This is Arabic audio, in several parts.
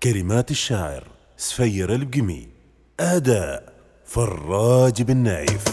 كلمات الشاعر سفير البقمي، أداء فراج بن نايف.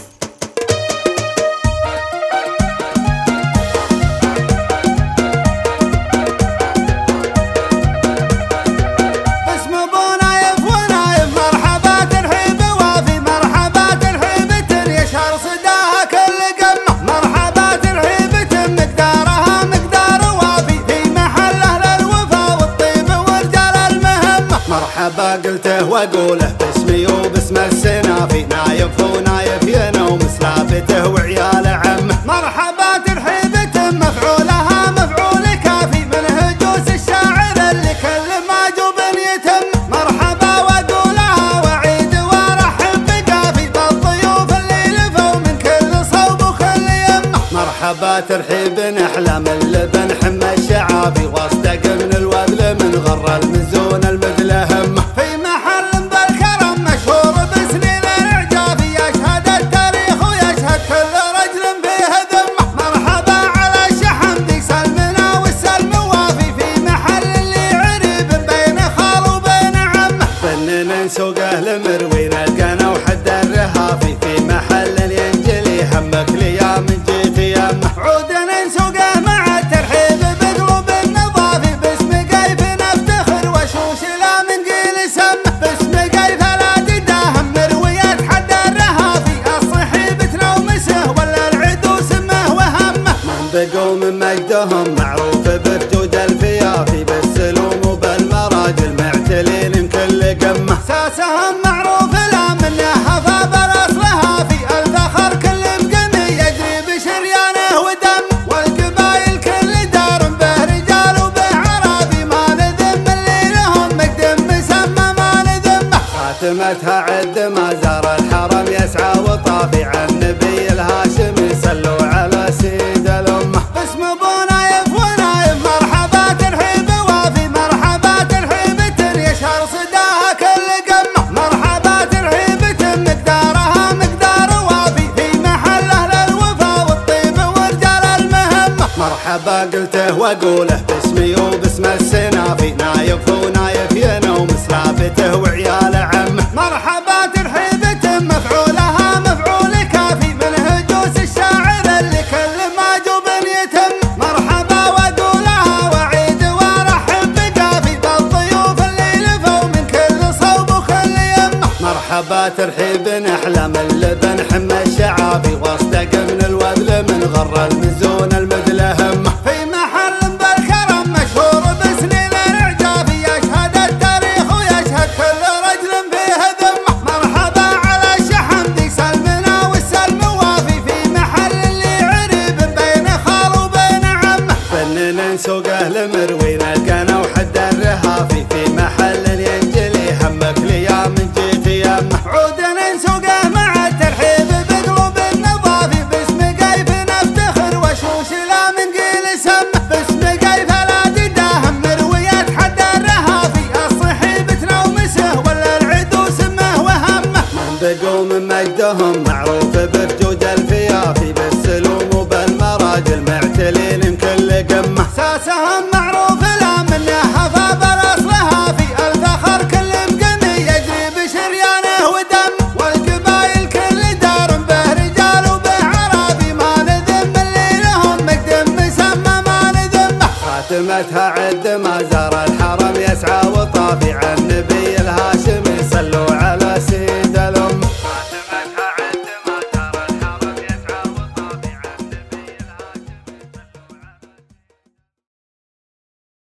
مرحبا قلته واقوله باسمي وباسم السنافي، نايف ونايف ينوم سلافته وعياله عمه. مرحبا ترحيبته مفعولها مفعول كافي، من هجوس الشاعر اللي كل ما جوب يتم. مرحبا واقولها وعيد وارحب بقافي، بالضيوف اللي لفوا من كل صوب وكل يمه. مرحبا ترحيب احلى من لبن حمى الشعافي، واصدق من الوذل من غر المزون المثل همه. في محل بالكرم مشهور بسنين الاعجاب، يشهد التاريخ ويشهد كل رجل فيه ذمه. مرحبا على شحم ذي سلمنا والسلم وافي، في محل اللي عريب بين خال وبين عمه. فنن سوقه لمروين القنا وحد الرهافي، في محل ينجلي همك ليا من جيت يمه. عودنا نسوقه مع الترحيب بقلوب النظافي، باسم قيف نفتخر وشوش لا من قيل سمه. باسم قيف لا تداهم مرويات حد الرهافي، الصحيبة ومسه ولا العدو سمه وهمه. من بقوا من مجدهم معروف بفجود الفيافي، بالسلوم وبالمراجل معتلين كل قمه. ساسهم معروف لا منه هفا بالاصلها، في الفخر كل بقمي يجري بشريانه ودم. والقبايل كل دار به رجال وبه عربي، ما نذم اللي لهم مقدم مسمى ما نذمه. خاتمتها عد ما زار الحرم يسعى وطافي، عن النبي الهاشمي صلوا على سيد الامه. باسم ابو نايف ونايف مرحبا ترحيب وافي، مرحبا ترحيبة يشهر صداها كل قمه. مرحبا ترحيبة مقدارها مقدار وافي، في محله للوفا والطيب ورجال المهمه. مرحبا قلته واقوله باسمي وباسم السنافي، نايف ونايف ينوم سلافته وعياله عمه. مرحبا ترحيبة مفعولها مفعول كافي، من هجوس الشاعر اللي كل ما جوب يتم. مرحبا واقولها وعيد وارحب بقافي، بالضيوف اللي لفوا من كل صوب وكل يمه. مرحبا ترحيب احلى من لبن حمى الشعافي، واصدق من الوذل من غر المزون المثل همه. في محل بالكرم مشهور بسنين الاعجاب، يشهد التاريخ ويشهد كل رجل فيه ذمه. مرحبا على شحم ذي سلمنا والسلم وافي، في محل اللي عريب بين خال وبين عمه. فنن سوقه لمروين القنا وحد الرهافي، في محل ينجلي همك ليا من جيت يمه. عودنا نسوقه مع الترحيب بقلوب النظافي، باسم قيف نفتخر وشوش لا من قيل سمه. باسم قيف لا تداهم مرويات حد الرهافي، الصحيبة ومسه ولا العدو سمه وهمه. من بقوا من مجدهم معروف بفجود الفيافي، بالسلوم وبالمراجل معتلين كل قمه. ساسهم معروف لا منه هفا بالاصلها، في الفخر كل بقمي يجري بشريانه ودم. والقبايل كل دار به رجال وبه عربي، ما نذم اللي لهم مقدم مسمى ما نذمه. خاتمتها عد ما زار الحرم يسعى وطافي، عن